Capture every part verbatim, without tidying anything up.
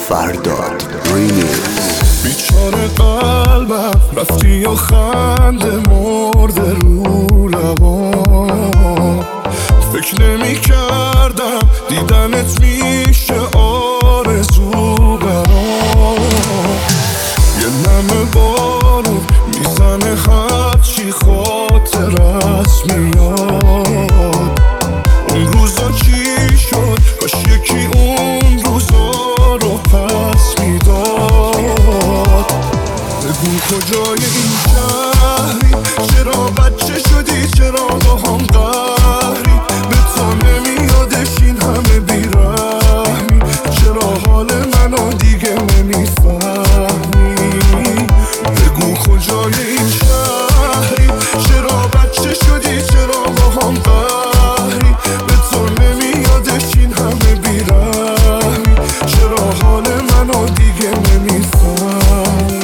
فرداد ریمیکس. بیچاره قلبم رفتی و خنده مرده رو لبام، فکر نمی کردم دیدنت میشه آرزو برام. یه نم بارون میزنه هرچی خاطرت میاد. اون روزا چی شد؟ کاش یکی اون روزا رو پس میداد. بگو کجای این شهری؟ چرا بچه شدی؟ چرا با هم قهری؟ به تو نمیادش این همه بیرحمی؟ چرا حال منو دیگه نمیفهمی؟ بگو کجای این شهری؟ چرا بچه شدی؟ چرا با هم قهری؟ به تو نمیادش این همه بیرحمی؟ چرا حال منو دیگه نمیفهمی؟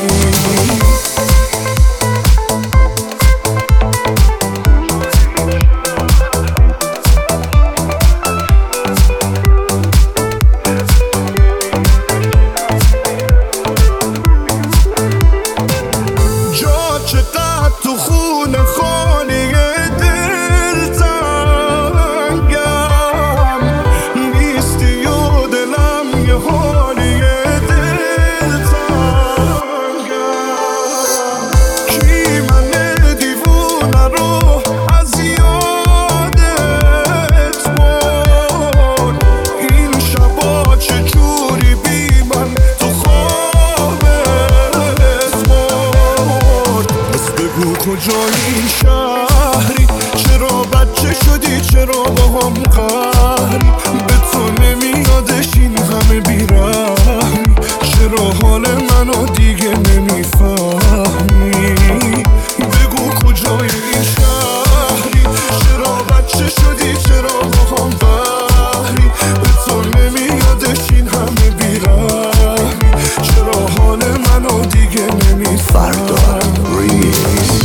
چقدر تو خونه خالی دل تنگم، نیستی و دلم یه حالی دل تنگم. کی من دیوونه رو از یادت برد؟ این شبا چجوری بی من تو خوابت برد؟ بگو کجای این شهری؟ چرا بچه شدی؟ چرا با هم قهری؟ به تو نمیادش این همه بیرحمی؟ چرا حال منو دیگه نمیفهمی؟ بگو کجای این شهری؟ چرا بچه شدی؟ چرا با هم قهری؟ به تو نمیادش این همه بیرحمی؟ چرا حال منو دیگه نمیفهمی؟ فرداد ریمیکس.